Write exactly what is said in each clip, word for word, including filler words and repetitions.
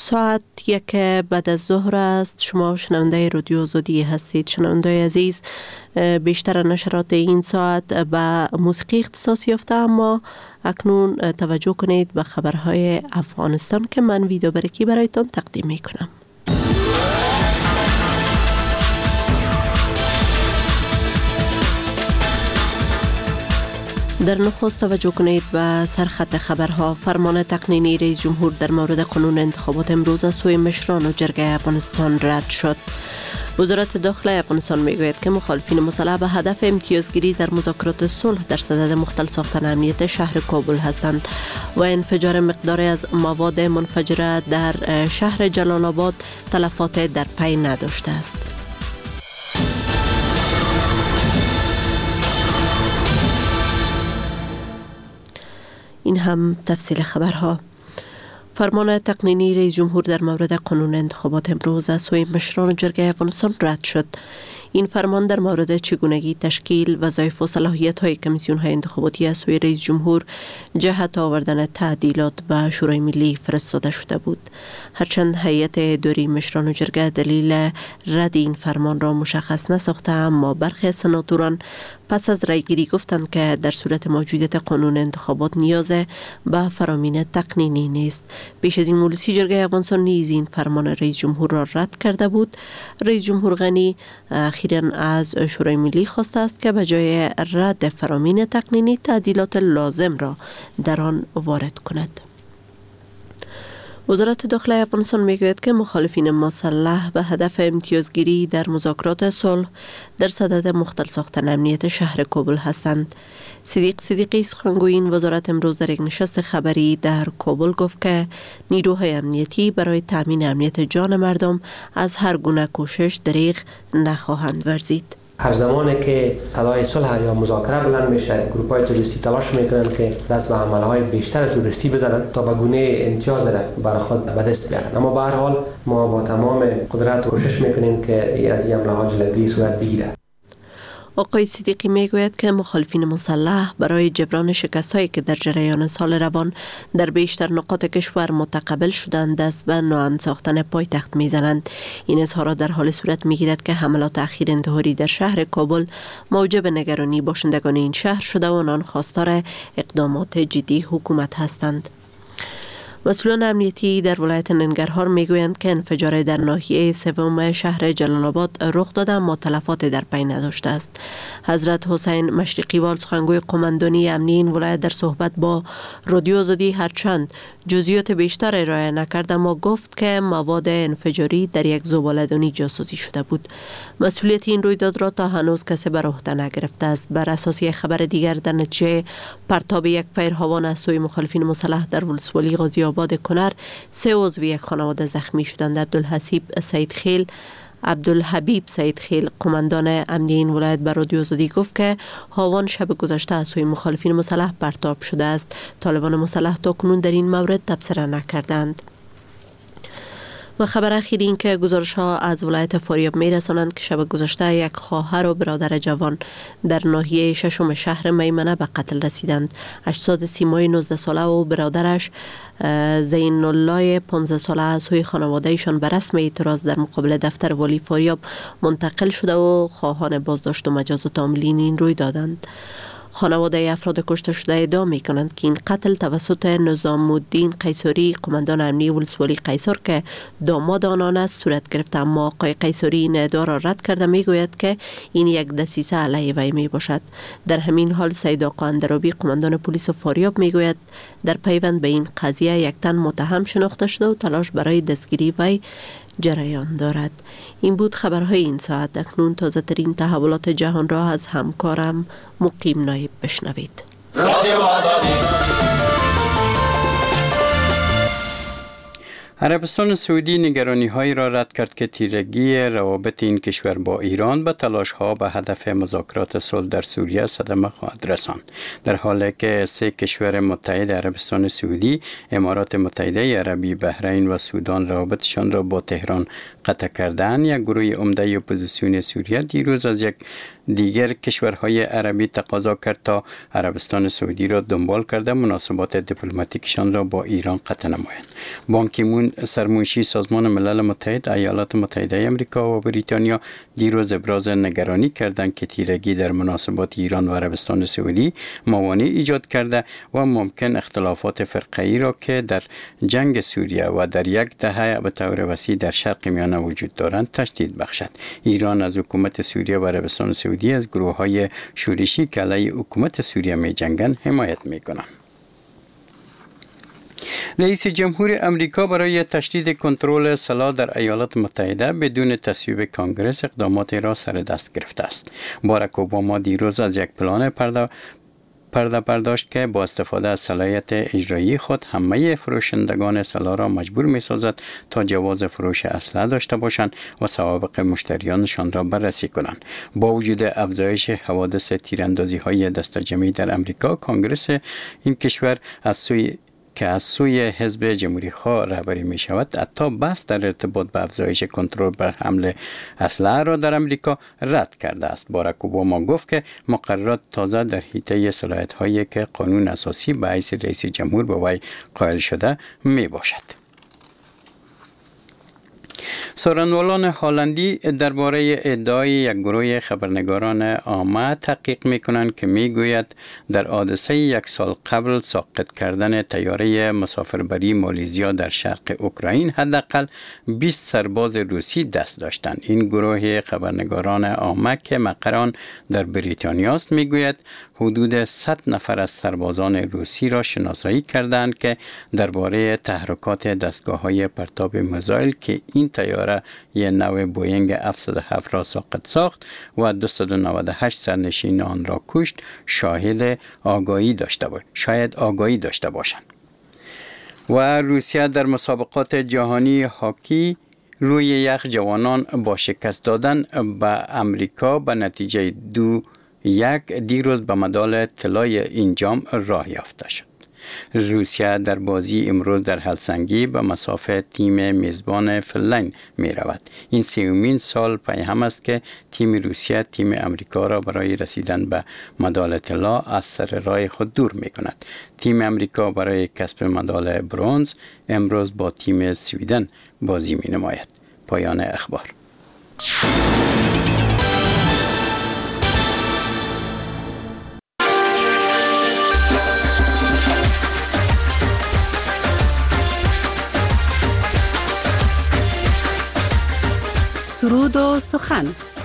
ساعت یک بعد از ظهر است. شما شنونده رادیو آزادی هستید. شنونده عزیز، بیشتر نشرات این ساعت به موسیقی اختصاص یافته، اما اکنون توجه کنید به خبرهای افغانستان که من ویدیو برکی برایتان تقدیم می کنم. در نخست توجه کنید به سرخط خبرها. فرمان تقنینی رئیس جمهور در مورد قانون انتخابات امروز از سوی مشران و جرگه افغانستان رد شد. وزارت داخله افغانستان میگوید که مخالفین مسلح به هدف امتیازگیری در مذاکرات صلح در صدد مختل ساختن امنیت شهر کابل هستند و انفجار مقداری از مواد منفجره در شهر جلال آباد تلفات در پی نداشته است. این هم تفصیل خبرها. فرمان تقنینی رئیس جمهور در مورد قانون انتخابات امروز از سوی مشران جرگه افغانستان رد شد. این فرمان در مورد چگونگی تشکیل وظایف و صلاحیت‌های کمیسیون‌های انتخاباتی از سوی رئیس جمهور جهت آوردن تعدیلات به شورای ملی فرستاده شده بود. هرچند هیئت اداری مشران جرگه دلیل رد این فرمان را مشخص نساخته، اما برخی از سناتوران پس از رایگیری گفتند که در صورت موجودیت قانون انتخابات نیاز به فرامین تقنینی نیست. پیش از این مجلس جرگه افغانستان نیز این فرمان رئیس جمهور را رد کرده بود. رئیس جمهور غنی اخیراً از شورای ملی خواسته است که به جای رد فرامین تقنینی تعدیلات لازم را در آن وارد کند. وزارت داخله افغانستان میگوید که مخالفین مسلح به هدف امتیازگیری در مذاکرات صلح در صدد مختل ساختن امنیت شهر کابل هستند. صدیق صدیقی سخنگوی این وزارت امروز در یک نشست خبری در کابل گفت که نیروهای امنیتی برای تامین امنیت جان مردم از هر گونه کوشش دریغ نخواهند ورزید. هر زمانی که طلای صلح یا مذاکره بلند میشه، گروپ‌های تروریستی تلاش میکنن که دست به عملهای بیشتر تروریستی بزنن تا به گونه امتیاز را بر خود به دست بیارن. اما به هر حال ما با تمام قدرت کوشش میکنیم که از این حمله‌ها جلوگیری صورت بگیره. آقای صدیقی میگوید که مخالفین مسلح برای جبران شکست‌هایی که در جریان سال روان در بیشتر نقاط کشور متقبل شدند دست به ناامن ساختن پایتخت میزنند. این اظهارات در حال صورت میگیرد که حملات اخیر انتحاری در شهر کابل موجب نگرانی باشندگان این شهر شده و آنان خواستار اقدامات جدی حکومت هستند. مسئولان امنیتی در ولایت ننگرهار میگویند که انفجار در ناحیه سوم شهر جلال آباد رخ داده اما تلفات در پی نداشته است. حضرت حسین مشرقی وال سخنگوی قماندانی امنی این ولایت در صحبت با رادیو آزادی هرچند جزئیات بیشتر ارائه نکرد اما گفت که مواد انفجاری در یک زباله‌دانی جاسوسی شده بود. مسئولیت این رویداد را تا هنوز کسی بر عهده نگرفته است. بر اساس یک خبر دیگر در نتیجه پرتاب یک پیرهوان از سوی مخالفین مسلح در ولسوالی غازی آباد کنر سه عضو یک خانواده زخمی شدند. عبدالحسیب سید خیل عبدالحبیب سید خیل قماندان امنی این ولایت بر رادیو آزادی گفت که هاوان شب گذشته از سوی مخالفین مسلح پرتاب شده است. طالبان مسلح تا کنون در این مورد تبصره نکردند. و خبر اخیر این که گزارش ها از ولایت فاریاب می رسانند که شب گذشته یک خواهر و برادر جوان در ناحیه ششم شهر میمنه به قتل رسیدند. اجساد سیمای نوزده ساله و برادرش زین الله پانزده ساله از سوی خانواده ایشان به رسم اعتراض در مقابل دفتر والی فاریاب منتقل شده و خواهان بازداشت و مجازات عاملین این روی دادند. خانواده افراد کشته شده ادعا می کنند که این قتل توسط نظام الدین قیصری قماندان امنی ولسوالی قیصر که داماد آنان است صورت گرفت، اما آقای قیصری این ادعا را رد کرده می گوید که این یک دسیسه علیه وی می باشد. در همین حال سید آقا اندرابی قماندان پلیس فاریاب می گوید در پیوند به این قضیه یک تن متهم شناخته شده و تلاش برای دستگیری وی جریان دارد. این بود خبرهای این ساعت. اکنون تازه ترین تحولات جهان را از همکارم مقیم نایب بشنوید. رادیو آزادی. عربستان سعودی نگرانی هایی را رد کرد که تیرگی روابط این کشور با ایران به تلاش ها به هدف مذاکرات صلح در سوریه صدمه خواهد رساند، در حالی که سه کشور متحد عربستان سعودی، امارات متحده عربی، بحرین و سودان روابطشان را با تهران قطع کردند. یک گروه عمده اپوزیسیون سوریه دیروز از یک دیگر کشورهای عربی تقاضا کرد تا عربستان سعودی را دنبال کرده مناسبات دیپلماتیکشان را با ایران قطع نمایند. بان کی مون سرمنشی سازمان ملل متحد، ایالات متحده آمریکا و بریتانیا دیروز ابراز نگرانی کردند که تیرگی در مناسبات ایران و عربستان سعودی موانع ایجاد کرده و ممکن اختلافات فرقه‌ای را که در جنگ سوریه و در یک دهه به طور وسیع در شرق میانه وجود دارند تشدید بخشد. ایران از حکومت سوریه و عربستان سعودی از گروه‌های شورشی که علیه حکومت سوریه می‌جنگند حمایت می‌کنند. رئیس جمهور امریکا برای تشدید کنترل سلاح در ایالات متحده بدون تصویب کانگرس اقدامات را سر دست گرفته است. باراک اوباما دیروز از یک پلان پرده پرده برداشت که با استفاده از صلاحیت اجرایی خود همه فروشندگان سلاح را مجبور می سازد تا جواز فروش اسلحه داشته باشند و سوابق مشتریانشان را بررسی کنند. با وجود افزایش حوادث تیراندازی های دسته‌جمعی در امریکا، کانگرس این کشور از سوی که از سوی حزب جمهوری خواه رهبری می شود، حتی بحث در ارتباط به افزایش کنترل بر حمل اسلحه را در امریکا رد کرده است. باراک اوباما گفت که مقررات تازه در حیطه صلاحیت هایی که قانون اساسی به حیث رئیس جمهور به وی قائل شده می باشد. سخنرانان هلندی درباره ادعای یک گروه خبرنگاران عامه تحقیق می‌کنند که می‌گوید در حادثه یک سال قبل ساقط کردن طیاره مسافربری مالزیا در شرق اوکراین حداقل بیست سرباز روسی دست داشتند. این گروه خبرنگاران عامه که مقران در بریتانیا است می‌گوید حدود صد نفر از سربازان روسی را شناسایی کردند که درباره تحرکات دستگاه‌های پرتاب میزایل که این طیاره یک نوع بوینگ هفتصد و هفت را ساقط ساخت و دویست و نود و هشت سرنشین آن را کشت شاهد آگاهی داشته باشند. شاید آگاهی داشته باشند. و روسیه در مسابقات جهانی هاکی روی یخ جوانان با شکست دادن به امریکا به نتیجه دو یک دیروز به مدال طلای این جام راه یافته شد. روسیه در بازی امروز در هلسنگی به مسافه تیم میزبان فنلند می رود. این سومین سال پی هم است که تیم روسیه تیم امریکا را برای رسیدن به مدال طلا از سر راه خود دور می کند. تیم امریکا برای کسب مدال برنز امروز با تیم سویدن بازی می نماید. پایان اخبار. سرود و سخن.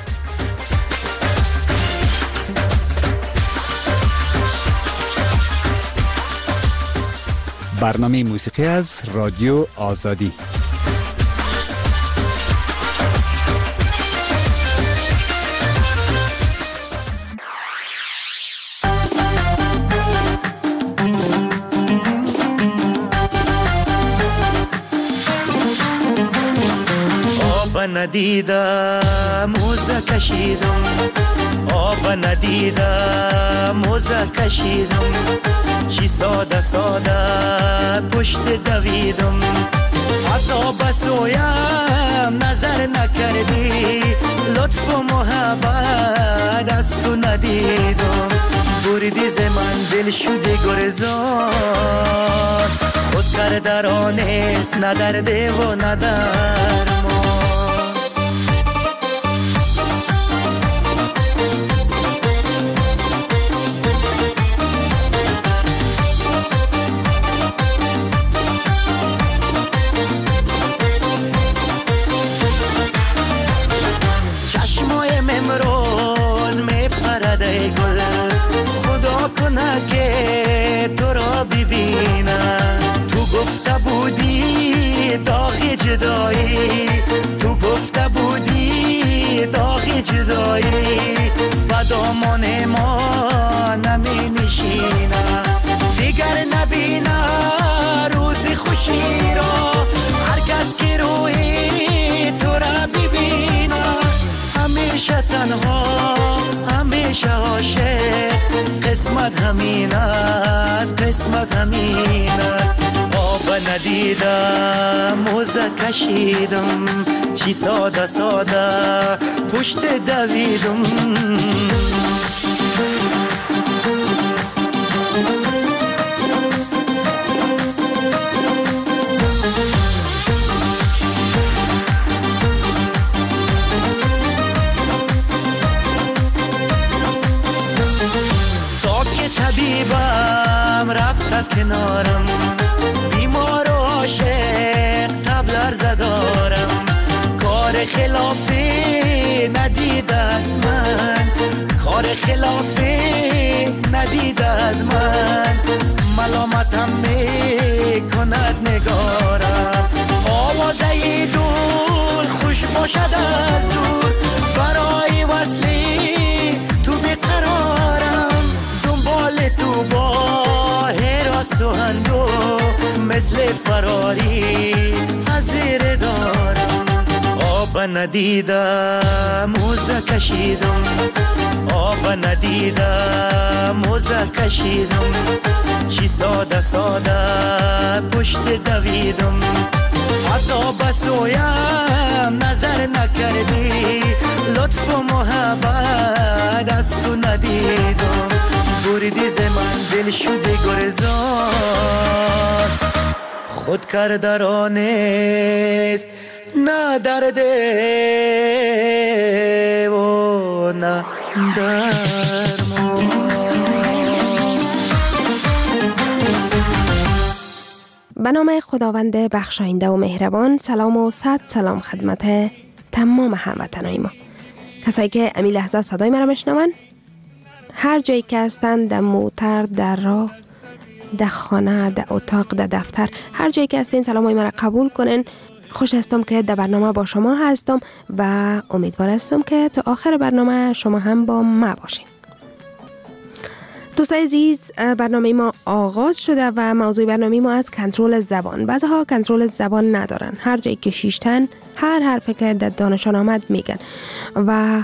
برنامه موسیقی از رادیو آزادی. ندیدم موزه کشیدم، آب ندیدم موزه کشیدم، چی ساده ساده پشت دویدم، حتی بسویم نظر نکردی، لطف و محبت از تو ندیدم، بردی ز من دل شده گرزان، خود کردرانست ندرده و ندرمان. که تو را ببینم، تو گفته بودی داغ جدایی، تو گفته بودی داغ جدایی، با دامان ما نمی نشینم، دیگر نبینم روز خوشی را، هر کس که روی تو را ببینم، همیشه تنها همیشه عاشق، قسمت همین است، قسمت همین است، آب ندیدم موزه کشیدم چی ساده ساده پشت دویدم تا که طبیبم رفت از کنارم بیمار و عاشق تبلر زدارم کار خلافی ندید از من کار خلافی ندید از من ملامتم میکند نگارم آوازه دور خوش باشد از دور برای وصلی تو بیقرارم دنبال تو با هراس و هندو مثل فراری حضیر دارم آب ندیدم موزه کشیدم آب ندیدم موزه کشیدم چی ساده ساده پشت دویدم حتی بسویم نظر نکردی لطف و محبت از تو ندیدم بردی ز من دل شده گرزان خود کردرانست نه درده و نه درمان. به نام خداوند بخشاینده و مهربان. سلام و صد سلام خدمت تمام هموطنان ما، کسایی که امی لحظه صدای مرا میشنون، هر جایی که هستند، در موتر، در راه، در خانه، در اتاق، در دفتر، هر جایی که هستین سلامای مرا قبول کنین. خوش هستم که در برنامه با شما هستم و امیدوار هستم که تا آخر برنامه شما هم با ما باشین. دوستای عزیز، برنامه ما آغاز شده و موضوع برنامه ما از کنترل زبان. بعضها کنترل زبان ندارن، هر جایی که شیشتن هر حرفی که در دانشان آمد میگن و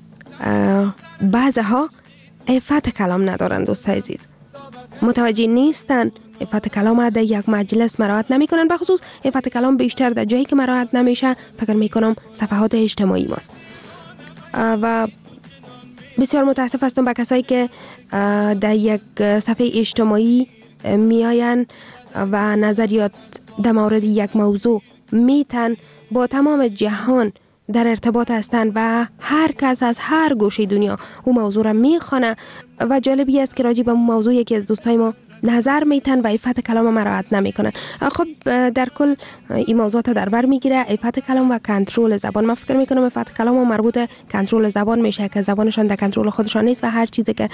بعضها عفت کلام ندارن. دوستای عزیز، متوجه نیستن عفت کلام در یک مجلس مراعات نمی کنن. بخصوص عفت کلام بیشتر در جایی که مراعات نمیشه فکر میکنم صفحات اجتماعی ماست و بسیار متاسف هستم با کسایی که در یک صفحه اجتماعی میاین و نظریات در مورد یک موضوع میتن با تمام جهان در ارتباط هستند و هر کس از هر گوشه دنیا اون موضوع را میخوانه و جالبی است که راجع به اون موضوع یکی از دوستای ما نظر میتن و عفت کلام مراعات نمیکنن. خب در کل این موضوعات در بر میگیره، عفت کلام و کنترل زبان. من فکر میکنم عفت کلام مربوط کنترل زبان میشه که زبانشان در کنترل خودشان نیست و هر چیزی که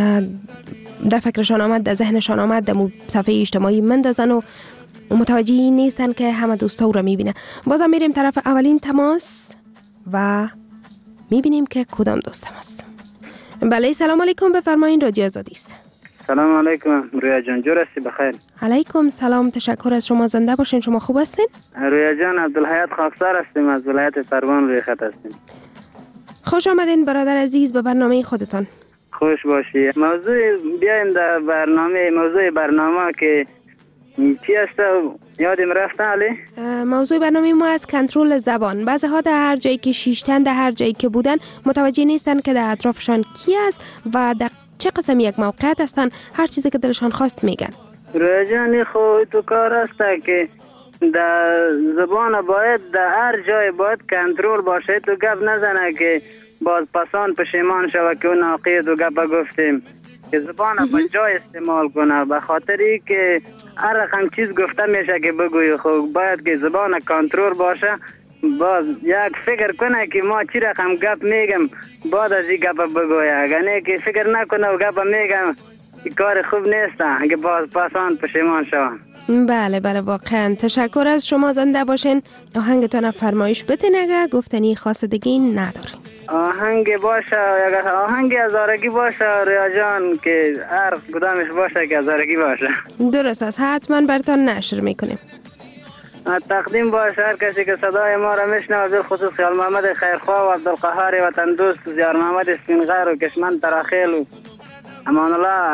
در فکرشان آمد، در ذهنشان آمد، در صفحه اجتماعی مندازن و متوجه نیستن که همه دوستا او را میبینه. بازم میریم طرف اولین تماس و میبینیم که کدام دوست ماست. بله، سلام علیکم، بفرمایید، رادیو آزادی است. سلام علیکم رویا جان، جور هستی؟ بخیر. علیکم سلام، تشکر از شما، زنده باشین. شما خوب هستین؟ رویا جان، عبدالحیات خاکسار هستیم، از ولایت فرمان روی خط هستیم. خوش آمدین برادر عزیز به برنامه خودتان. خوش باشی. موضوع بیایم در برنامه موضوع برنامه که چی است یادم رفته علی؟ موضوع برنامه ما از کنترل زبان. بعضی ها در هر جایی که شیشتن، در هر جایی که بودن، متوجه نیستن که در اطرافشان کی است و در چه قسم یک موقعیت هستن، هر چیزی که دلشان خواست میگن. رجانی خو تو کار است که در زبان باید در هر جای باید کنترل باشه. تو گپ نزنه که باز پسان پشیمان شوه که اون عقید و گپ گفتیم، که زبان به جای استعمال کنه، به خاطری که هر رقم چیز گفته میشه که بگوی. خب باید که زبان کنترل باشه. باز یک فکر کنه که ما چی رقم گپ میگم بعد از این گپ بگویه، اگر نه که فکر نکنه و گپ میگم کار خوب نیست، اگه باز پسان پشیمان شوه. بله بله، واقعا تشکر از شما، زنده باشین. آهنگتان فرمایش بتین اگه گفتنی خاصدگی ندارین. آهنگ باشه، اگر آهنگ هزارگی باشه ریا جان، که هر کدامش باشه که هزارگی باشه. درست است، حتما براتون نشر میکنیم. تقدیم باشه هر کسی که صدای ما را میشنوه، به خصوص خیال محمد خیرخواه و عبدالقهار وطن دوست، زیار محمد اسفینغر و کشمن تراخیل و امان الله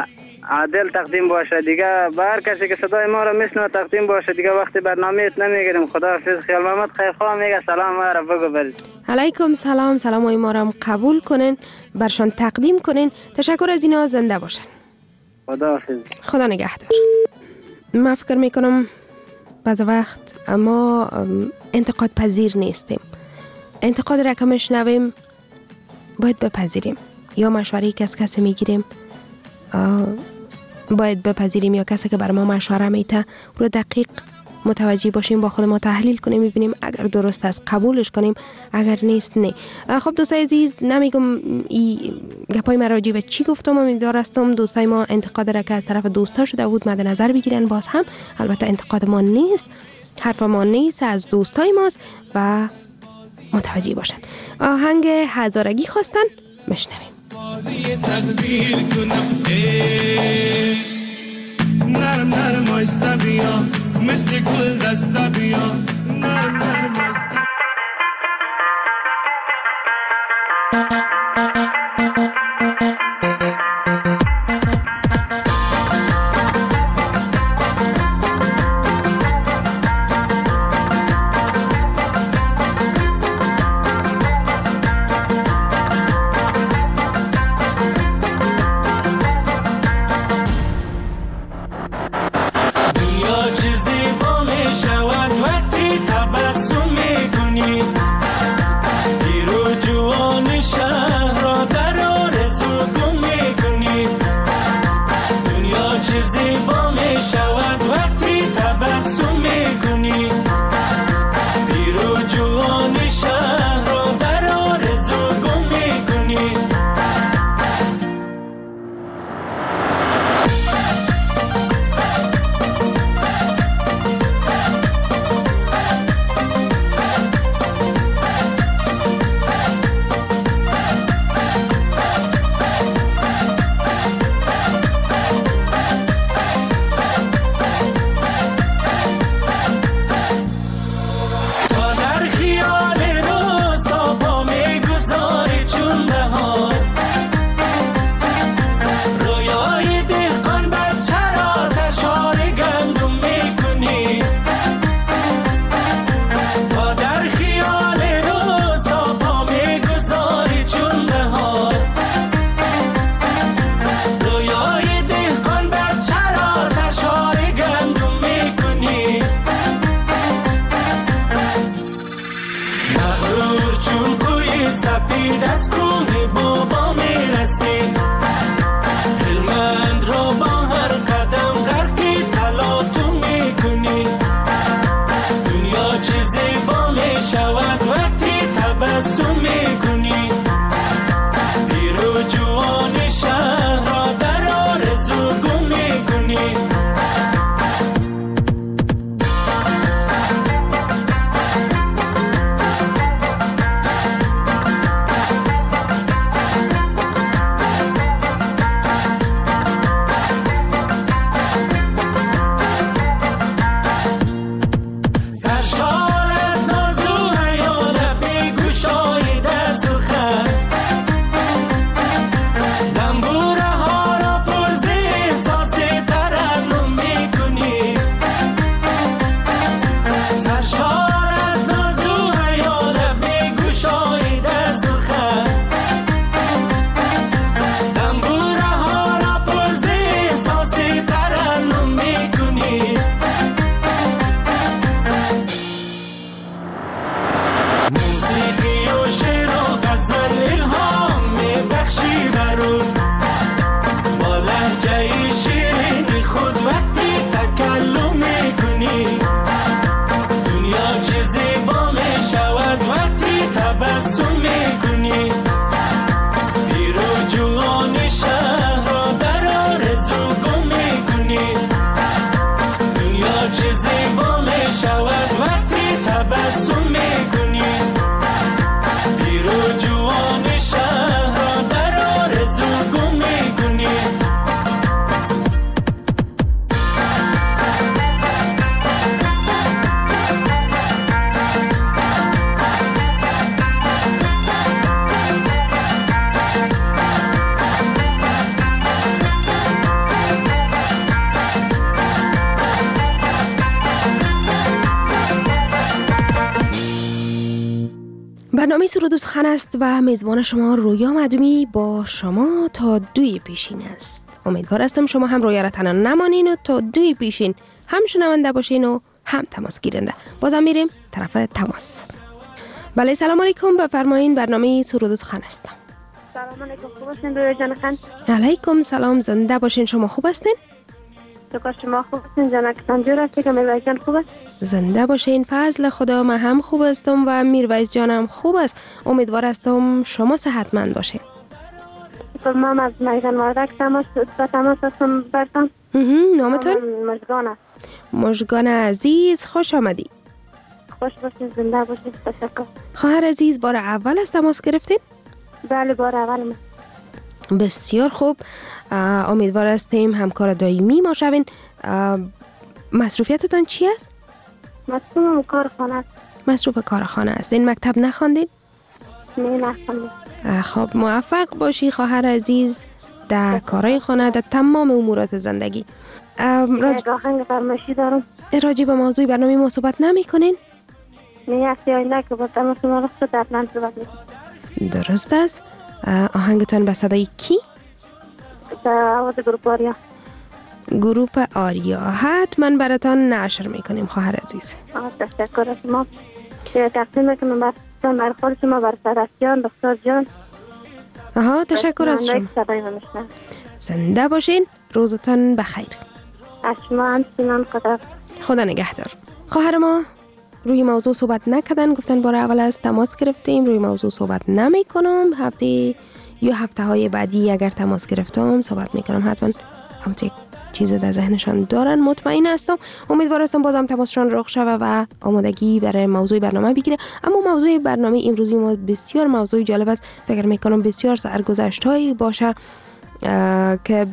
عادل تقدیم باشه دیگه. به هر کسی که صدای ما رو میشنوه تقدیم باشه دیگه. وقتی برنامه‌ات نمیگیریم. خداحافظ. خیال محمد خیرخواه میگه سلام ما رو بگو برید. علیکم سلام. سلام های ما رو قبول کنین، برشان تقدیم کنین. تشکر از اینا. زنده باشن. خداحافظ. خدا نگهدار. من فکر میکنم بعض وقت ما انتقاد پذیر نیستیم. انتقاد را که میشنویم باید بپذیریم، یا مشوره که از کسی میگیریم باید بپذیریم، یا کسی که بر ما مشوره میته رو دقیق متوجه باشیم، با خود ما تحلیل کنیم، ببینیم اگر درست است قبولش کنیم، اگر نیست نه. خب دوستای عزیز، نمیگم این گپای من راجع به چی گفتم، امیدوار هستم دوستای ما انتقاد را که از طرف دوستا شده بود مد نظر بگیرن. باز هم البته انتقاد ما نیست، حرف ما نیست، از دوستای ماست و متوجه باشن. آهنگ هزارگی خواستن، مشنویم. نرم نرم آیسته بیا، مثل گل دسته بیا، نرم نرم آیسته. برنامه سرود و سخن است و میزبان شما رویا مدومی با شما تا دوی پیشین است. امیدوار هستم شما هم رویا را تنها نمانین و تا دوی پیشین هم شنونده باشین و هم تماس گیرنده. بازم میریم طرف تماس. بله سلام علیکم، بفرمایین برنامه سرود و سخن است. سلام علیکم، خوب هستین رویا جان خان؟ علیکم سلام، زنده باشین. شما خوب هستین؟ شکر شما خوب هستین جانکتان جور هستی که میرویس جان خوب است؟ زنده باشین، فضل خدا من هم خوب هستم و میرویس جانم خوب است. امیدوار هستم شما صحتمند باشین. من از میدان وردک تماس به تماس هستم برتان. نامتون؟ مژگان است. مژگان عزیز خوش آمدی. خوش باشین، زنده باشین. تشکر. خواهر عزیز بار اول از تماس گرفتین؟ بله بار اول من. بسیار خوب، امیدوار هستیم همکار دائمی ما شوین. مصروفیتتان چی است؟ مصروف کارخانه است. مصروف کارخانه است. این مکتب نخواندین؟ نه نخواندم. خب موفق باشی خواهر عزیز در کارهای خانه، در تمام امورات زندگی. راج... آهنگ فرمایشی دارم. راجع به موضوع برنامه ما صحبت نمی کنین؟ نه هفته آینده که با تماس ما رخ شد حتما صحبت میکنیم. درست است. آهنگتان به صدای کی؟ به آواز گروپ آریا. گروپ آریا حتما براتان نشر میکنیم خواهر عزیز. تشکر از شما. تقدیم میکنم براتان بر خود شما، بر صدف جان، دختر جان. آها تشکر از شما. زنده باشین، روزتان بخیر. از شما هم سینان قدر. خدا نگهدار. خواهر ما روی موضوع صحبت نکردن، گفتن بار اول از تماس گرفتیم، روی موضوع صحبت نمی کنم. هفته یا هفته های بعدی اگر تماس گرفتم صحبت میکنم. حتما همونطور یک چیز در ذهنشان دارن، مطمئن هستم. امیدوار هستم بازم تماسشان رخ شوه و آمادگی برای موضوع برنامه بگیره. اما موضوع برنامه امروزی ما بسیار موضوع جالب است. فکر میکنم بسیار سرگذشتایی باشه که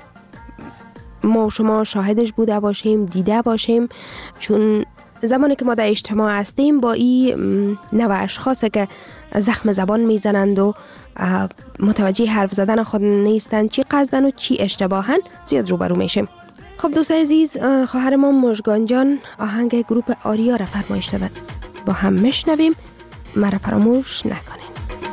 ما شما شاهدش بوده باشیم، دیده باشیم، چون زمانی که ما در اجتماع هستیم با این نوع اشخاصی که زخم زبان میزنند و متوجه حرف زدن خود نیستند، چی قصدن و چی اشتباهن، زیاد روبرو میشیم. خب دوست عزیز، خواهر ما مژگان جان آهنگ گروپ آریا را فرمایش دادن، با هم میشنویم. مرا فراموش نکنید.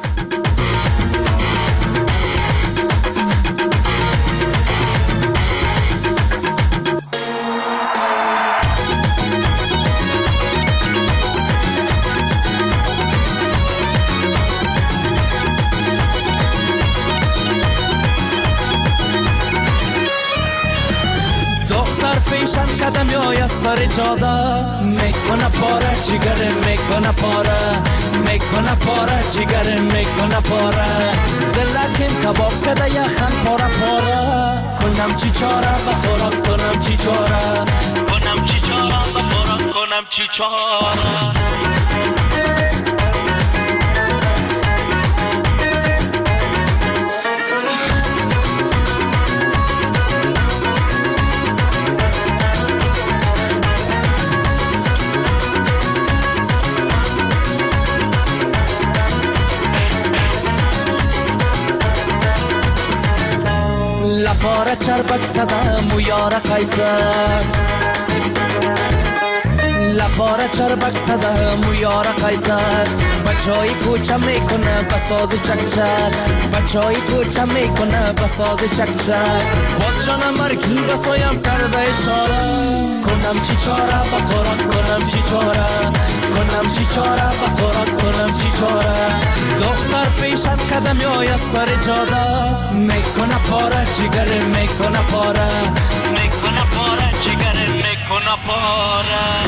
پیشم قدم یا سر جاده میکنه پاره جگر میکنه پاره میکنه پاره جگر میکنه پاره دلکم کباب کده یخم پاره پاره کنم چی چاره با خوراک کنم چی چاره کنم چی چاره با خوراک کنم چی چاره. لپاره چربک صدم و یار قیفه لپاره چربک صدم و یار قیفه بچهای کوچه میکنه بساز چک چک بچهای کوچه میکنه بساز چک چک باز جانم مرگی بسایم کرده اشاره کنم چی چاره با قرآن کنم چی چاره کنم چی چاره با قرآن کنم چی چاره. دختر پیشم قدم یا سر جاده میکنه پاره جگر میکنه پاره میکنه پاره جگر میکنه پاره.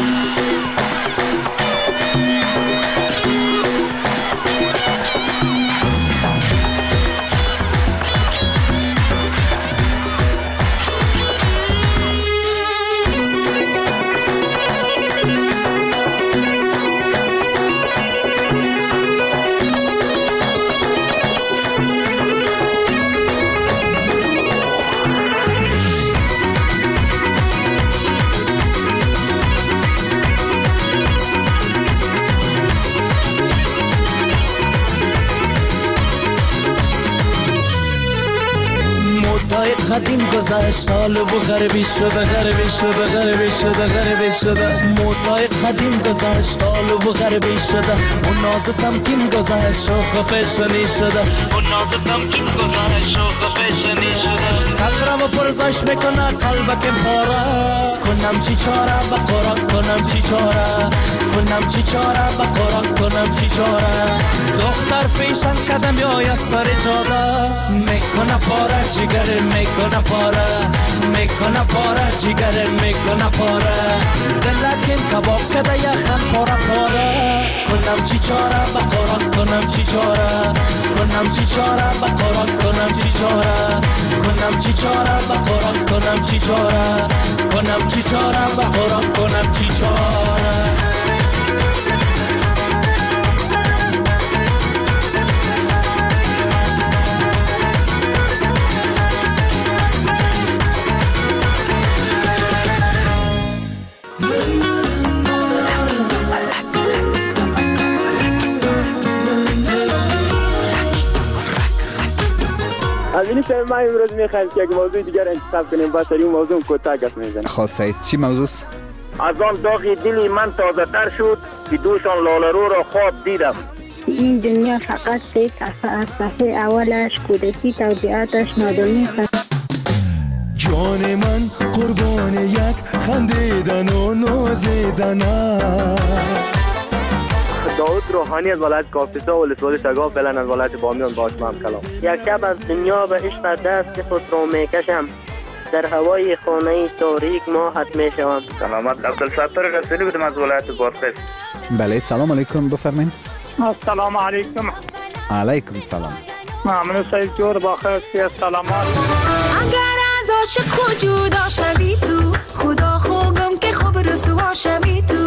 قدیم گذشت حال و غربی شده غربی شده غربی شده غربی شده موتای قدیم گذشت حال و غربی شده اون ناز تمکین گذشت شوخ فشنی شده اون ناز تمکین گذشت شوخ فشنی شده قدرم پرزش میکنه قلبکم پاره کنم چی چاره با قرآن کنم چی چاره کنم چی چاره با قرآن کنم چی چاره دختر فیشن قدم یا سر جاده میکنه پاره جگر میکنه پاره میکنه پاره جگر میکنه پاره دلکم کباب کده یخن پاره پاره کنم چی چاره با قرآن کنم چی چاره کنم چی چاره با قرآن کنم چی چاره کنم چی چاره با قرآن کنم چی چاره کنم چی چاره با قرآن کنم چی چاره از این شب ما امروز میخوایم که یک موضوع دیگر انتخاب کنیم با سری موضوع کوتاه گپ میزنیم. خب سعید چی موضوع است؟ از آن داغ دلی من تازه تر شد که دوشان لاله رو را خواب دیدم. این دنیا فقط سه صفحه از صفحه اولش کودکی توضیحاتش نادانی است. جان من قربان یک خندیدن و نازیدن داود روحانی از ولایت کاپیسا و لسوال شگاف بلن از ولایت بامیان باشم کلام. یک شب از دنیا به عشق دست خود را میکشم، در هوای خانه تاریک ماهت میشوم. سلامت عبدالستار رسولی بودم از ولایت بادغیس. بله سلام علیکم بفرمایید. السلام علیکم. علیکم سلام. ممنون سعید جور باخیر سی سلامات. اگر از عاشق خود جدا شوی تو، خدا خوگم که خوب رسوا شوی تو.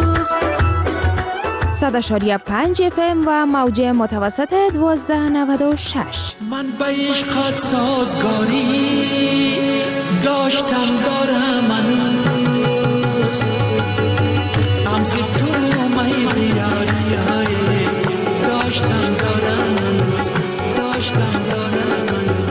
صد اشاریه پنج اف ام و موج متوسط دوازده نود و شش. من به عشقت سازگاری داشتم دارم هنوز، امز تو میدی یاری های داشتم دارم هنوز داشتم دارم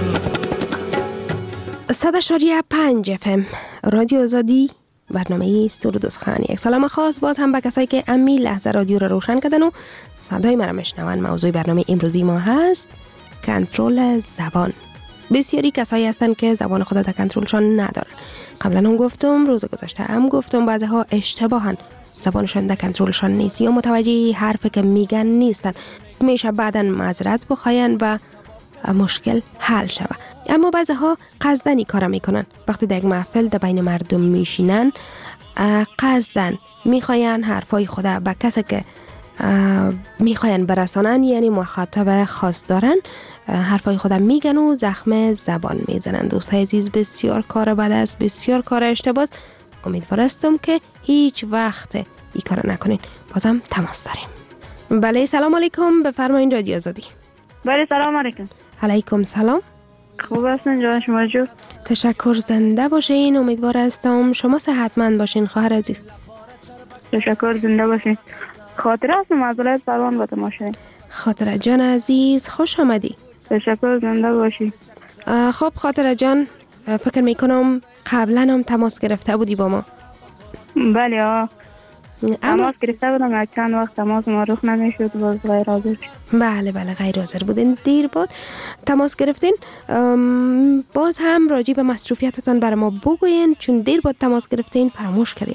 هنوز. صد اشاریه پنج اف ام رادیو آزادی، برنامه سرود و سخن. یک سلام خاص باز هم به کسایی که امی لحظه رادیو رو روشن کردن و صدای مرا میشنون. موضوع برنامه امروزی ما هست کنترل زبان. بسیاری کسایی هستن که زبان خود در کنترلشان ندارن. قبلا هم گفتم، روز گذشته هم گفتم، بعضی ها اشتباهن زبانشان در کنترلشان نیست یا متوجه حرف که میگن نیستن. میشه بعداً معذرت بخواین و مشکل حل شود. اما بعضی ها قصدن کار میکنن. وقتی در یک محفل در بین مردم میشینن قصدن میخواین حرفای خود به کسی که میخواین برسانن، یعنی مخاطب خاص دارن، حرفای خود میگن و زخم زبان میزنن. دوستای عزیز، بسیار کار بد است، بسیار کار اشتباه است. امیدوار هستم که هیچ وقت این کار نکنین. بازم تماس داریم. بله سلام علیکم، بفرمایید رادیو آزادی. بله سلام علیکم. علیکم سلام. خوب هستین جان شما جو؟ تشکر، زنده باشین. امیدوار هستم شما صحتمند باشین خواهر عزیز. تشکر، زنده باشین. خاطره هستم از ولایت پروان با تماشای. خاطره جان عزیز خوش آمدی. تشکر، زنده باشی. خب خاطره جان، فکر میکنم قبلا هم تماس گرفته بودی با ما. بله ها، تماس گرفته بودم، یک چند وقت تماس ما رخ نمیشد، باز غیر حاضر شد. بله بله غیر حاضر بودین، دیر بود تماس گرفتین. باز هم راجع به مصروفیتتان برای ما بگوین، چون دیر بود تماس گرفتین فراموش کردیم.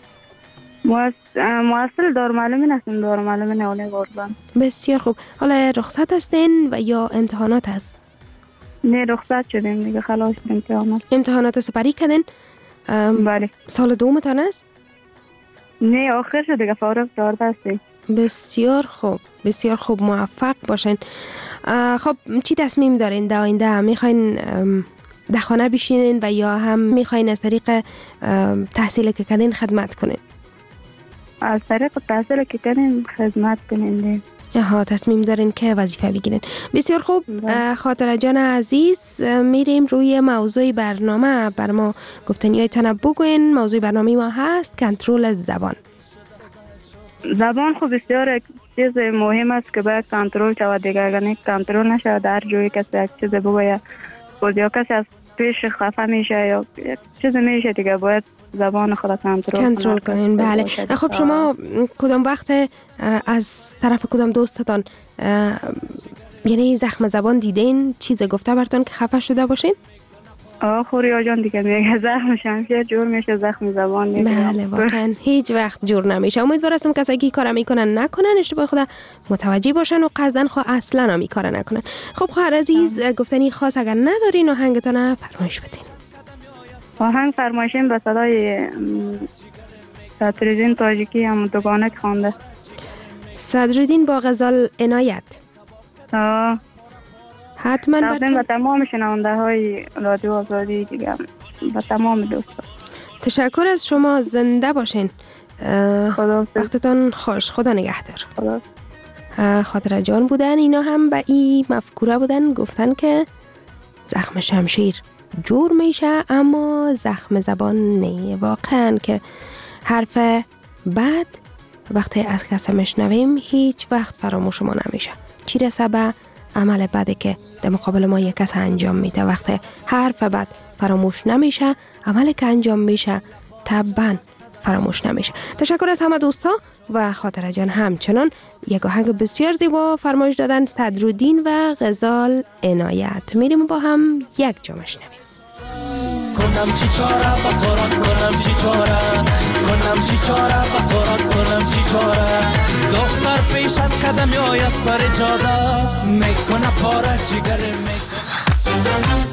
مواصل دارالمعلمین هستیم، دارالمعلمین اولیه گردان. بسیار خوب. حالا رخصت هستین و یا امتحانات هست؟ نه رخصت شدیم دیگه، خلاص امتحانات. امتحانات سپری کردین؟ بله. سال دومتان است؟ نه آخر شد دیگه، فارغ دارده هستی. بسیار خوب، بسیار خوب، موفق باشین. خب چی تصمیم دارین در آینده؟ میخواین در خانه بشینین و یا هم میخواین از طریق تحصیل که کردین خدمت کنین؟ از طریق تحصیل که کردین خدمت کنین. آها، تصمیم دارین که وظیفه بگیرین. بسیار خوب. خاطره جان عزیز، میریم روی موضوع برنامه. بر ما گفتنیایتان بگوین. موضوع برنامه ما هست کنترل زبان. زبان خب بسیار چیز مهم است که باید کنترل شود دیگه. اگر کنترل نشود هر جایی کسی یک چیز بگوید، باز یا کسی از پیش خفه میشه یا چیز میشه دیگه، باید زبان خود کنترل کنترل کنین. بله. خب شما کدام وقت از طرف کدام دوستتان یعنی زخم زبان دیدین، چیز گفته براتون که خفه شده باشین؟ آه خوریا جان دیگه میگه زخم شمشیر جور میشه، زخم زبان میگیرم. بله واقعا هیچ وقت جور نمیشه. امیدوار هستم کسایی که کار میکنن نکنن، اشتباه خدا متوجه باشن و قصدن خواه اصلا هم کار نکنن. خب خواهر عزیز گفتنی خاص اگر ندارین آهنگتون فرمایش بدین. آهنگ فرمایشیم به صدای صدرالدین تاجیکی هم دوگانه خوانده. صدرالدین با غزال عنایت. آه حتما تقدیم به تمام شنونده های رادیو آزادی دیگه، به تمام دوستان. تشکر از شما، زنده باشین. خدا وقتتان خوش، خدا نگهدار. خدا. خاطره جان بودن، اینا هم به این مفکوره بودن، گفتن که زخم شمشیر جور میشه اما زخم زبان نه. واقعا که حرف بد وقتی از کسی میشنویم هیچ وقت فراموش ما نمیشه، چی رسه به عمل بدی که در مقابل ما یک کس انجام میده. وقتی حرف بد فراموش نمیشه، عمل که انجام میشه طبعا فراموش نمیشه. تشکر از همه دوستا و خاطره جان همچنان یک آهنگ بسیار زیبا فرمایش دادن، صدرالدین و غزال عنایت. میریم با هم یک جا میشنویم. کنم چی چاره با قرآن، کنم چی چاره، کنم چی چاره با قرآن، کنم چی چاره. دختر پیشم قدم یا سر جاده میکنه پاره جگر میکنه.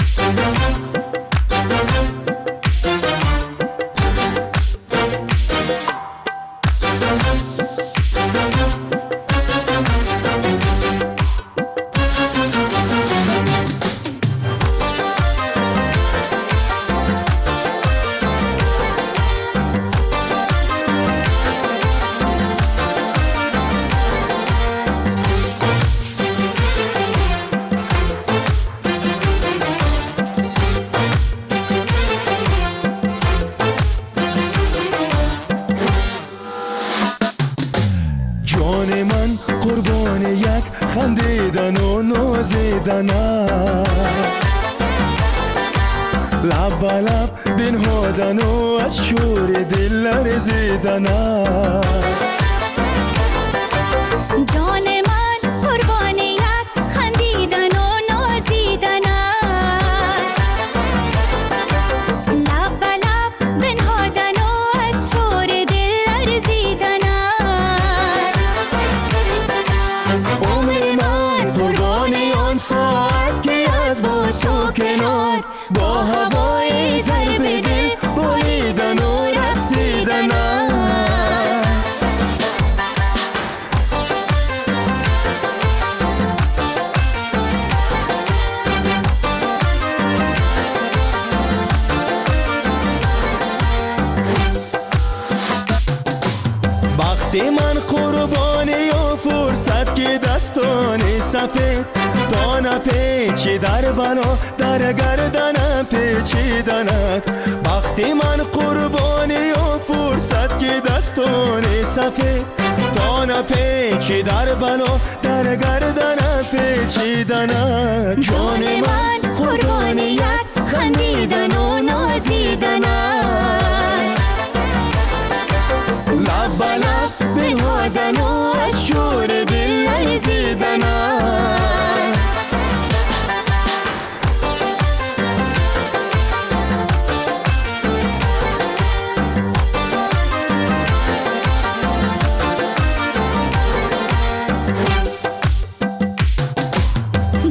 خندیدن و نازیدن، لب به لب بنهادن و از شور دل لرزیدن. جان من قربان یک خندیدن و نازیدن، لب به لب بنهادن و از شور دل لرزیدن. ساعت که از باش و کنار با هوای ضرب دل بالیدن و رقصیدن. وقتی من قربانی و فرصت که دستان سفید دانه پیچی در بنا در گردن پیچیدنت. وقتی من قربانی و فرصت که دستان سفید دانه پیچی در بنا در گردن پیچیدنت. جان من قربانی یک خندیدن و نازیدن، لب به لب بنهادن و از شور دل لرزیدن.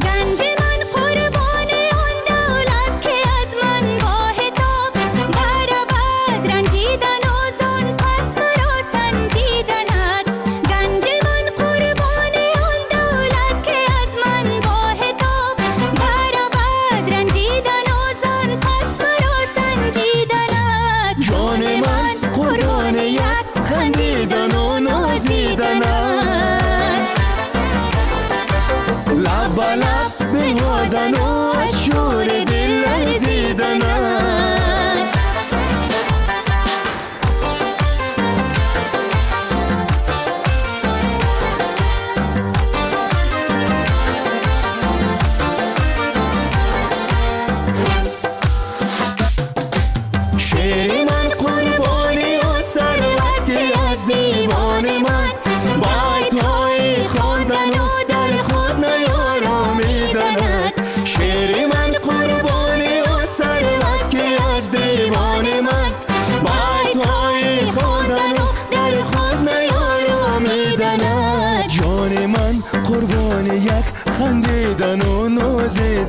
گنج من قربان آن دولت که از من با حتاب در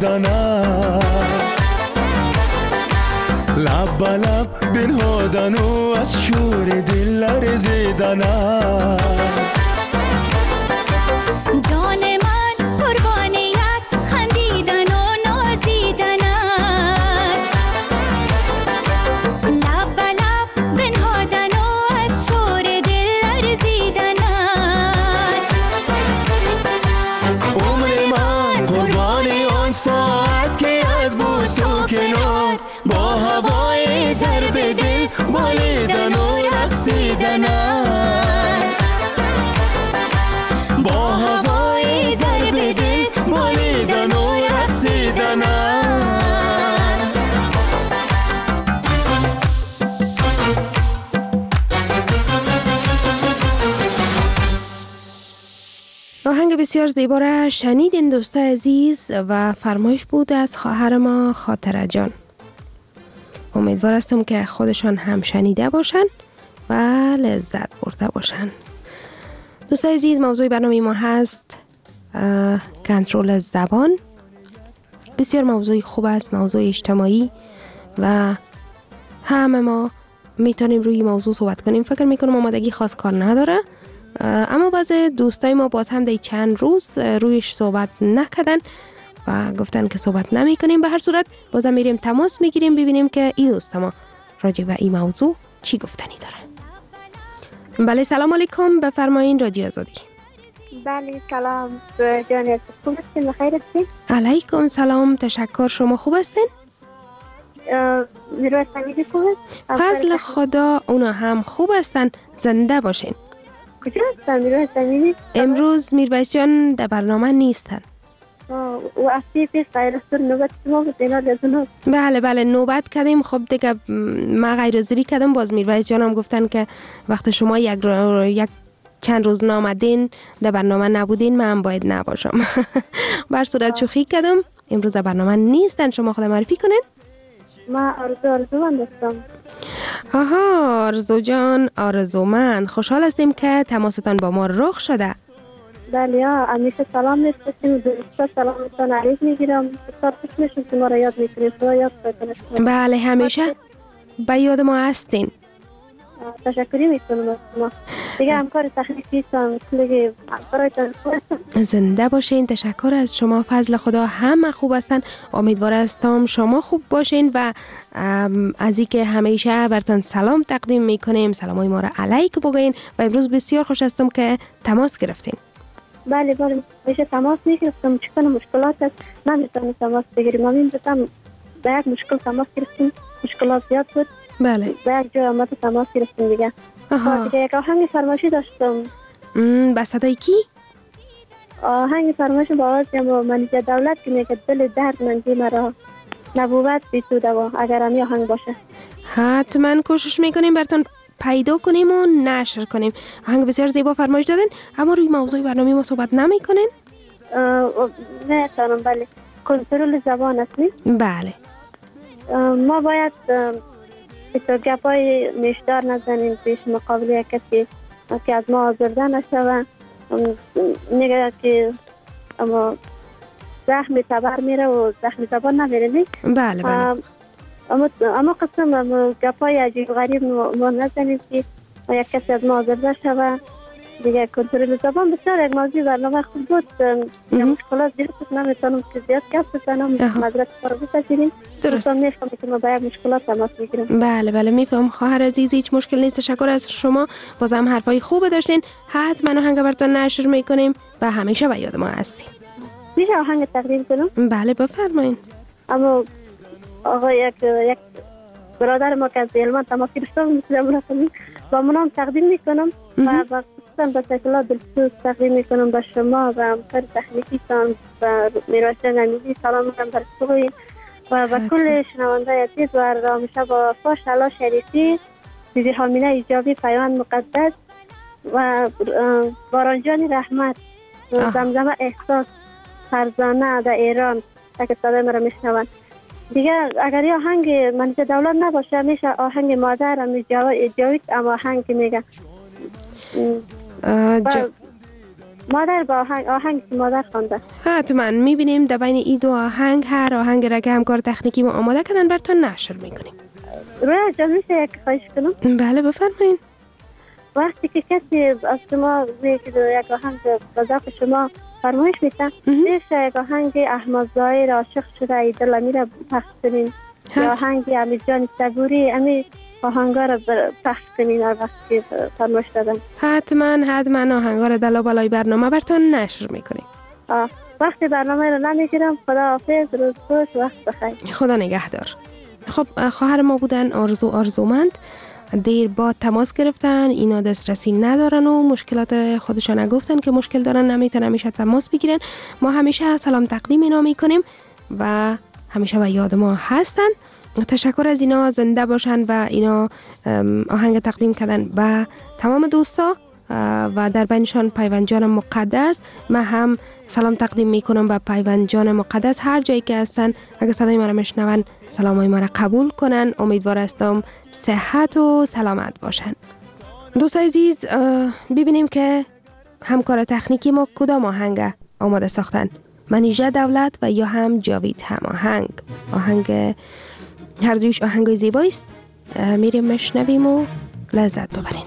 بنهادنه لب به لب بنهادن و از شور دل لرزیدنه جان من قربان یک خندیدن و نازیدن لب به لب بنهادن و از شور دل لرزیدن عمر من قربان آن ساعت که از بوس و کنار با هوای ضرب دل بالیدن و رقصیدن با هوای ضرب دل بالیدن و رقصیدن آهنگ بسیار زیبا را شنیدین دوستای عزیز و فرمایش بود از خواهر ما خاطره جان. امیدوار هستم که خودشان هم شنیده باشن و لذت برده باشن. دوستای عزیز، موضوع برنامه ما هست کنترل زبان. بسیار موضوع خوب است، موضوع اجتماعی و همه ما میتونیم روی موضوع صحبت کنیم. فکر میکنم آمادگی خاص کار نداره، اما بعض دوستای ما باز هم دی چند روز رویش صحبت نکردن و گفتن که صحبت نمی کنیم. به هر صورت بازم میریم تماس میگیریم ببینیم که این دوست ما راجع به این موضوع چی گفتنی داره. بله سلام علیکم، بفرمایین رادیو آزادی. بله سلام جان، خوب هستین؟ بخیر هستین؟ علیکم سلام، تشکر. شما خوب هستین؟ میرویس امیدی خوب است؟ فضل خدا اونا هم خوب هستن، زنده باشین. کجا هستن میرویس امیدی؟ امروز میرویس جان در برنامه نیستن. و افتی پیش غیر از نوبت ما بود اینا لازم. بله بله نوبت کردیم. خب دیگه ما غیر حاضری کردم. باز میرویس جان هم گفتن که وقت شما یک یک چند روز نامدین در برنامه نبودین، من باید نباشم. بر صورت شوخی کردم. امروز در برنامه نیستن. شما خود معرفی کنین. ما آرزو آرزومند هستم. آها آرزو جان آرزومند، خوشحال هستیم که تماستان با ما رخ شده. بله ها، همیشه سلام می‌فرستیم و دوستا سلامتان علیک میگیرم. بسیار خوش میشم که ما را یاد میکنید و یاد کنید. بله همیشه به یاد ما هستین. تشکری میکنم از شما. دیگه همکار تخنیکی هستم دیگه برایتان خوب. زنده باشین. تشکر از شما. فضل خدا همه خوب هستن. امیدوار هستم شما خوب باشین و از اینکه همیشه براتون سلام تقدیم میکنیم. سلامای ما را علیک بگین و امروز بسیار خوش هستم که تماس گرفتین. بله بله میشه تماس میگرفتم. چون مشکلات هست نمیتونم تماس بگیریم. ما میتونم به یک مشکل تماس گرفتیم، مشکلات زیاد بود. بله به یک جای آمد تماس گرفتیم دیگه. آها دیگه یک آهنگ فرمایشی داشتم. با صدای کی؟ آهنگ فرمایش با آواز منیژه دولت که میگه دل درد مندی مرا نبوت بیتوده و اگر همی آهنگ باشه حتما کوشش میکنیم براتون پیدا کنیم و نشر کنیم. آهنگ بسیار زیبا فرمایش دادن، اما روی موضوع برنامه ما صحبت نمی کنین؟ نه تانم. بله کنترل زبان است نی؟ بله ما باید تو گپای نیشدار نزنیم پیش مقابل کسی که از ما آزرده نشوه. نگه که اما زخم تبر میره و زخم تبر نمیره نی؟ بله بله اما اما قسم اما گپای عجیب غریب ما نزنیم که یک کسی از ما آزرده شوه. دیگه کنترل زبان بسیار یک موضوع برنامه خوب بود. مشکلات زیاد بود، نمیتونم که زیاد گپ بزنم. مدرک کار بپذیریم. درست میفهمی که ما باید مشکلات تماس میگیریم. بله بله میفهم خواهر عزیز، هیچ مشکل نیست. تشکر از شما. بازم حرفای خوب داشتین. حتما آهنگ براتون نشر میکنیم و همیشه به یاد ما هستیم. میشه آهنگ تقدیم کنم؟ بله بفرمایید. اما آقا یک یک برادر ما که از علمان تماس گرفتم میتونم با منام تقدیم میکنم و با خصوصا با سکلا دلسوز تقدیم میکنم با شما و همکار تکنیکی تان و میرویس امیدی. سلام میکنم بر شما و با کل شنونده عزیز و رامیشه با فاش علا شریفی، بیبی حامینه ایجابی، پیوند مقدس و بارانجان رحمت، زمزمه احساس، فرزانه در ایران که صدای مرا میشنوند. دیگه اگر یه آهنگ منیژه دولت نباشه میشه آهنگ مادر جاوید، اما آهنگ میگه مادر با آهنگ آهنگ که مادر خوانده. حتما میبینیم در بین این دو آهنگ هر آهنگ را که همکار تکنیکی ما آماده کردن براتون نشر میکنیم. رویا جان میشه یک خواهش کنم؟ بله بفرمایید. وقتی که کسی از شما میگه یک آهنگ به ذوق شما فرمایش میکنه، میشه یک آهنگ احمد ظاهر عاشق شده ای دل میره پخش کنین، یا آهنگ امیر جان صبوری امی آهنگا رو پخش کنین هر وقت که فرمایش دادن. حتما حتما آهنگا رو در بالای برنامه براتون نشر میکنیم. وقتی برنامه رو نمیگیرم. خدا حافظ، روز خوش، وقت بخیر. خدا نگهدار. خب خواهر ما بودن آرزو آرزومند، دیر بعد تماس گرفتن، اینا دسترسی ندارن و مشکلات خودشان نگفتن که مشکل دارن، نمیتونن همیشه تماس بگیرن. ما همیشه سلام تقدیم اینا میکنیم و همیشه به یاد ما هستن. تشکر از اینا، زنده باشن و اینا آهنگ تقدیم کردن به تمام دوستا و در بینشان پیوند جان مقدس. من هم سلام تقدیم میکنم به پیوند جان مقدس هر جایی که هستن. اگه صدای ما را میشنون سلامای ما را قبول کنن. امیدوار هستم صحت و سلامت باشن. دوست عزیز، ببینیم که همکار تکنیکی ما کدام آهنگ آماده ساختن. منیژه دولت و یا هم جاوید هماهنگ. آهنگ هر دویش آهنگ زیبایی است. میریم مشنویم و لذت ببرین.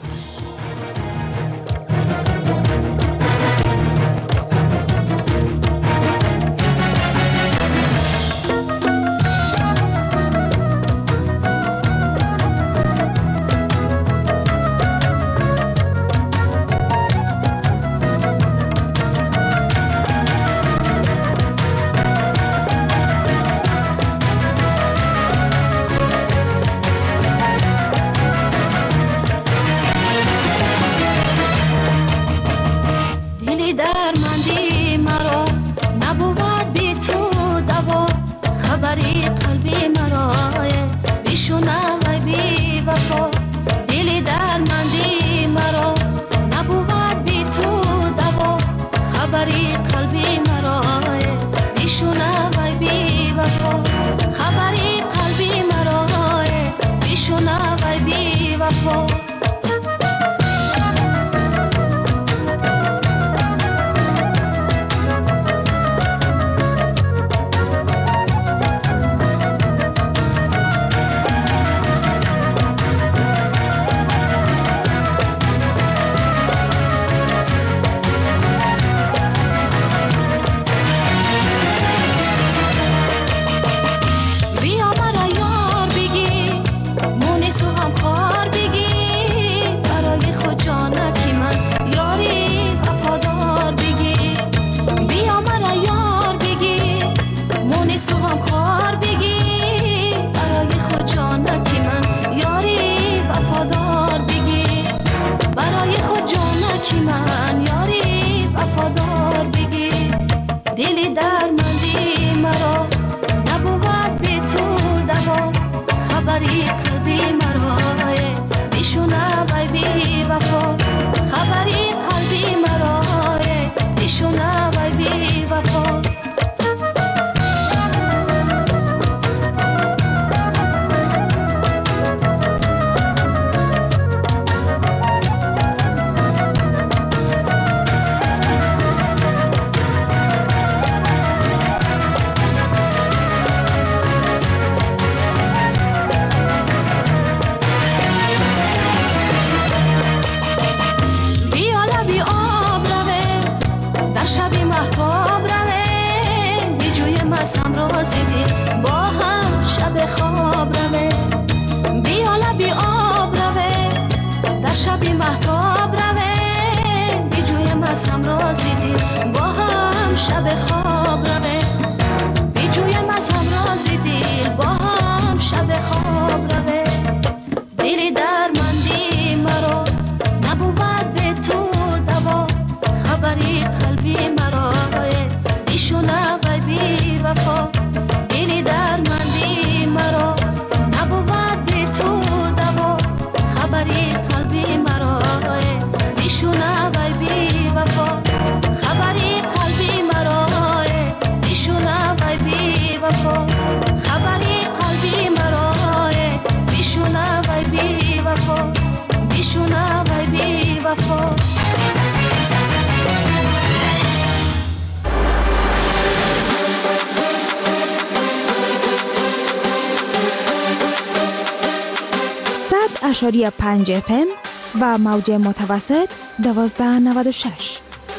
اشاری پنج اف ام و موج متوسط دوازده نود و شش.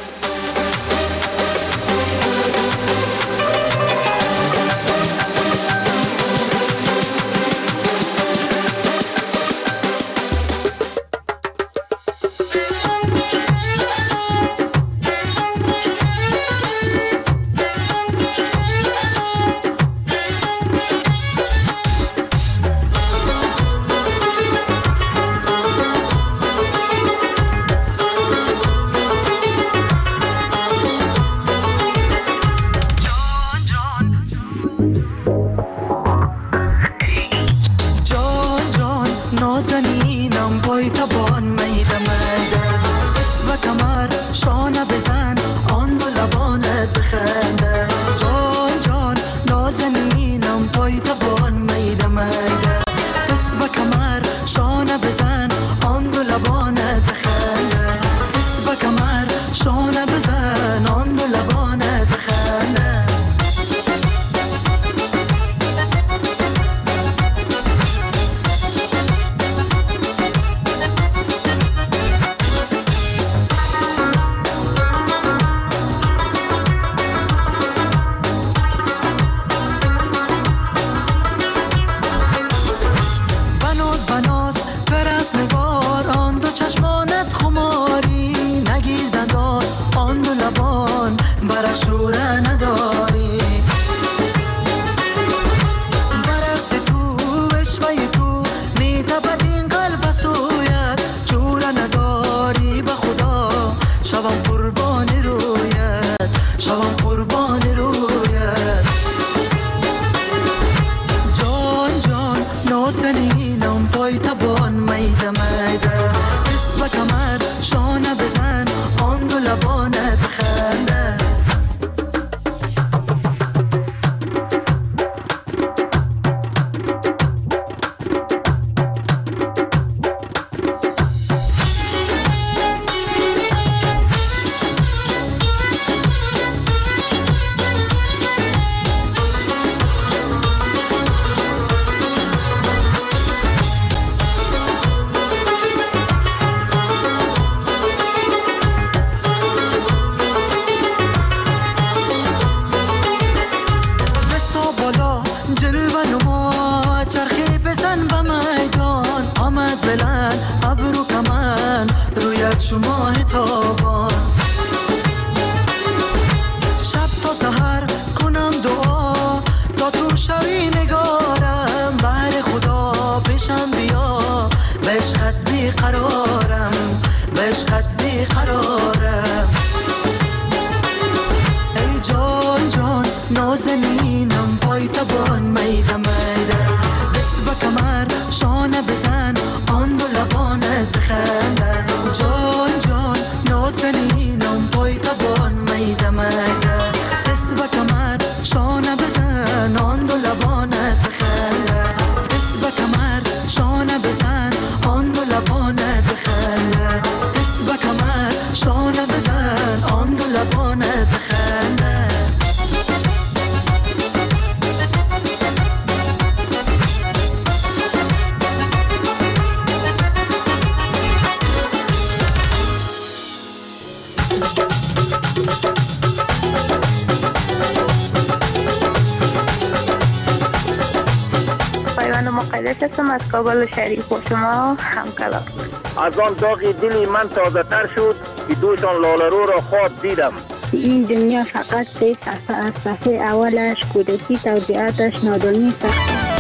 از کابل شریف و شما همکلام. از آن داغی دلی من تازه تر شد که دوشان لالرو را خواب دیدم. این دنیا فقط سه صفحه از صفحه اولش کودکی توضیحاتش نادانی است.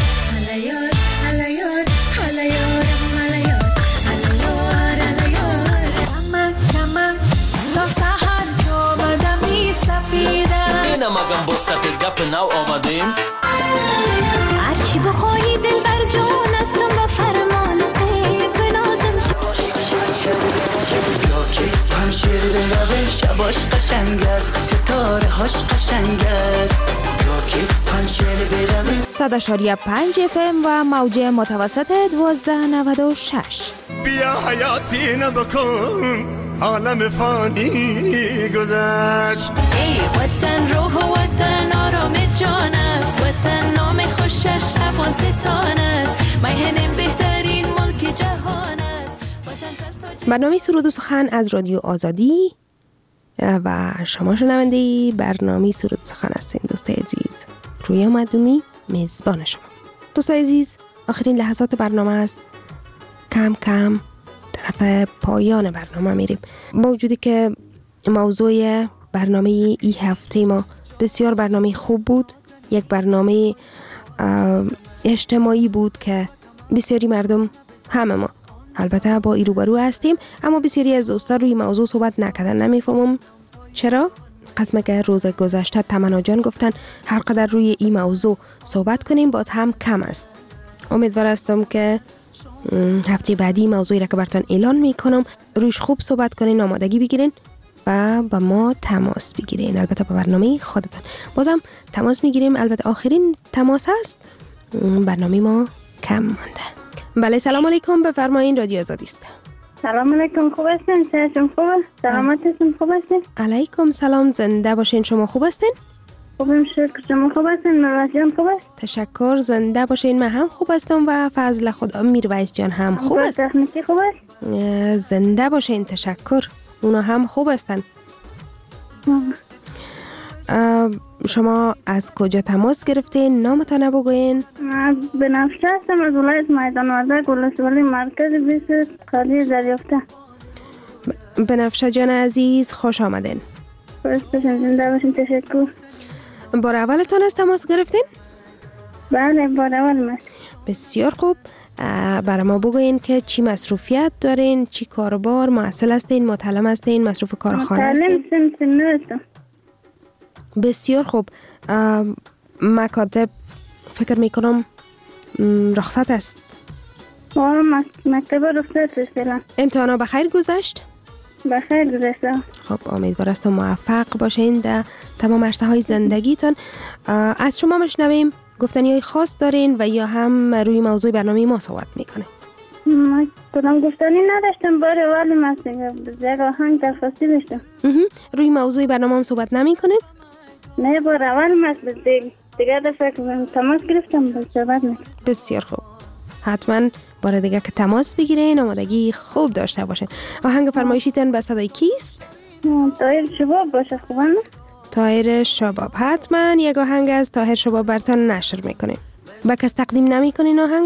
هلیار هلیار هلیار هلیار هلیار هلیار کمک کمک تا سحر جو بدمی سپیدم این مگم بستت گپ نو آمدیم هرچی بخوایی دل بر جان استم و فرمانت بنازم یا که پنشیر بروه شباش قشنگ است ستاره هاش قشنگ است یا که پنشیر بروه صد اشاری پنج اف ام و موج متوسط دوازده نود و شش. بیا حیاتی نبکن عالم فانی گذشت ای وطن روح و وطن آرام جان است وطن نام خوشش افغانستان است میهن بهترین ملک جهان برنامه سرود و سخن از رادیو آزادی و شما شنونده برنامه سرود و سخن هستین. دوستای عزیز، رویا مدومی میزبان شما. دوستای عزیز، آخرین لحظات برنامه است. کم کم طرف پایان برنامه میریم. با وجودی که موضوع برنامه این هفته ما بسیار برنامه خوب بود، یک برنامه اجتماعی بود که بسیاری مردم، همه ما البته با ای روبرو هستیم، اما بسیاری از دوستان روی موضوع صحبت نکردن. نمیفهمم چرا. قسمه که روز گذشته تمنا جان گفتن هر قدر روی این موضوع صحبت کنیم باز هم کم است. امیدوار هستم که هفته بعدی موضوعی را که براتون اعلان میکنم رویش خوب صحبت کنین، آمادگی بگیرین و با ما تماس بگیرین. البته با برنامه خودتان بازم تماس میگیریم. البته آخرین تماس هست، برنامه ما کم مانده. بله، سلام علیکم، بفرمایین، رادیو آزادی است. سلام علیکم، خوب هستین؟ صحتون خوبه؟ سلامت هستین؟ خوب هستین؟ علیکم سلام، زنده باشین. شما خوب هستین؟ خوبم شکر. شما خوب هستین؟ میرویس جان خوب است؟ تشکر، زنده باشین. من هم خوب هستم و فضل خدا میرویس جان هم خوب است. تکنیکی خوب است؟ زنده باشین. تشکر، اونا هم خوب هستن. شما از کجا تماس گرفتین؟ نامتان بگوین. من بنفشه هستم، از ولایت میدان وردک، ولسوالی مرکز بیست قالی دریافته. بنفشه جان عزیز، خوش آمدین. خوش باشین، زنده باشین. تشکر. بار اولتان از تماس گرفتین؟ بله، بار اول من. بسیار خوب. برای ما بگوین که چی مصروفیت دارین، چی کاربار، محصل هستین، متعلم هستین، مصروف کارخانه هستین؟ متعلم سن سنو هستم. بسیار خوب. مکاتب فکر میکنم رخصت است. آه، مکتب رخصت است فعلا. امتحانا بخیر گذشت؟ بخیر گذشت. خب، امیدوار است موفق باشین در تمام عرصه های زندگیتون. از شما مشنویم گفتنی های خاص دارین و یا هم روی موضوع برنامه ما صحبت میکنه؟ ما کدام گفتنی نداشتم، باره ولی من یک آهنگ درخواستی داشتم. روی موضوع برنامه هم صحبت نمی کنین؟ نه، باره اول من دیگه دفعه که تماس گرفتم با صحبت نکنم. بسیار خوب، حتما بار دیگه که تماس بگیرین آمادگی خوب داشته باشین. آهنگ فرمایشیتون به صدای کیست؟ طاهر شباب باشه. خوبه نه؟ طاهر شباب. حتما یک آهنگ از طاهر شباب براتون نشر میکنیم. با کس تقدیم نمیکنین آهنگ؟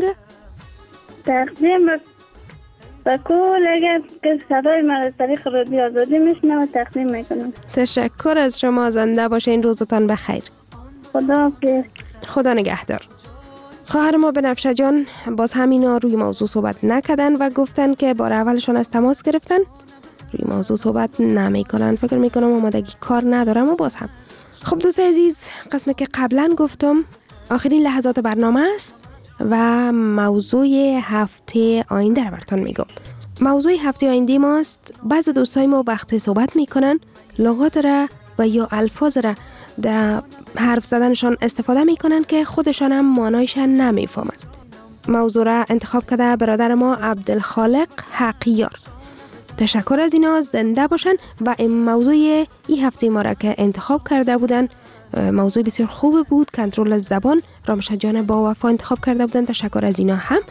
تقدیم با کل اگر که صدای من از طریق رادیو آزادی میشنه و تقدیم میکنم. تشکر از شما، زنده باشین، روزتان بخیر. خدا حافظ. خدا نگهدار. خواهر ما بنفشه جان باز همینا روی موضوع صحبت نکردن و گفتن که بار اولشون از تماس گرفتن روی موضوع صحبت نمی کنن. فکر میکنم آمادگی کار ندارم و باز هم. خب دوست عزیز، قسمه که قبلا گفتم آخرین لحظات برنامه است و موضوع هفته آینده رو براتون میگم. موضوع هفته آینده ماست. بعضی دوستای ما وقت صحبت میکنن لغات را و یا الفاظ را در حرف زدنشان استفاده میکنن که خودشان هم معنایش نمیفهمن. موضوع را انتخاب کرده برادر ما عبدالخالق حقیار. تشکر از اینا، زنده باشن. و این موضوع این هفته ما را که انتخاب کرده بودن موضوع بسیار خوب بود. کنترل زبان، رامشه جان با وفا انتخاب کرده بودن. تشکر از اینا هم.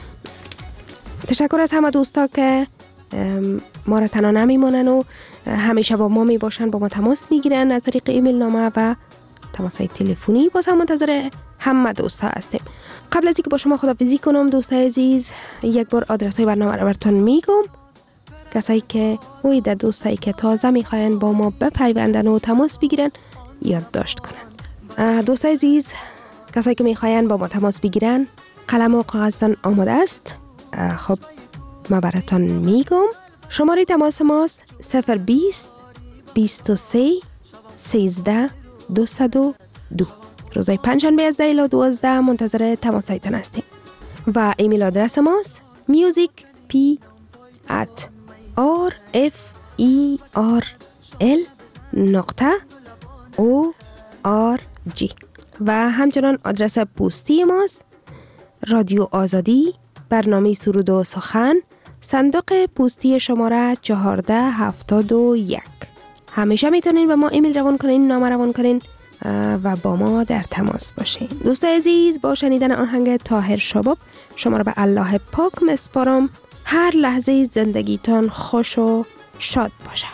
تشکر از همه دوستا که ما را تنها نمیمونن و همیشه با ما می باشن، با ما تماس میگیرن از طریق ایمیل نامه و تماس های تلفنی. باز هم منتظر همه دوستا هستیم. قبل از اینکه با شما خداحافظی کنم دوستای عزیز، یک بار آدرس های برنامه را براتون میگم. کسایی که وید دوستایی که تازه میخواین با ما بپیوندن و تماس بگیرن یادداشت کنن. دوستای عزیز، کسایی که میخواین با ما تماس بگیرن، قلم و کاغذتان آماده است؟ خب ما براتون میگم. شماره تماس ماست صفر بیست بیست و سه سیزده دویست و دو. روزای پنجشنبه از ده الی دوازده منتظر تماسایتان هستیم. و ایمیل آدرس ماست music p at r f e r l نقطه o r g. و همچنان آدرس پستی ماست رادیو آزادی، برنامه سرود و سخن، صندوق پستی شماره چهارده هفتاد و یک. همیشه میتونین به ما ایمیل روان کنین، نامه روان کنین و با ما در تماس باشین. دوست عزیز، با شنیدن آهنگ طاهر شباب شما را به الله پاک مسپارم. هر لحظه زندگیتان خوش و شاد باشه.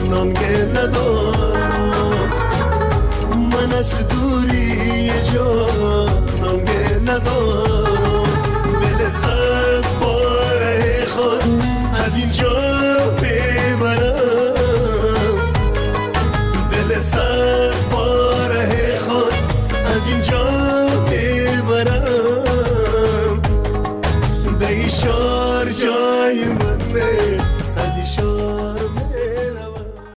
دوری جان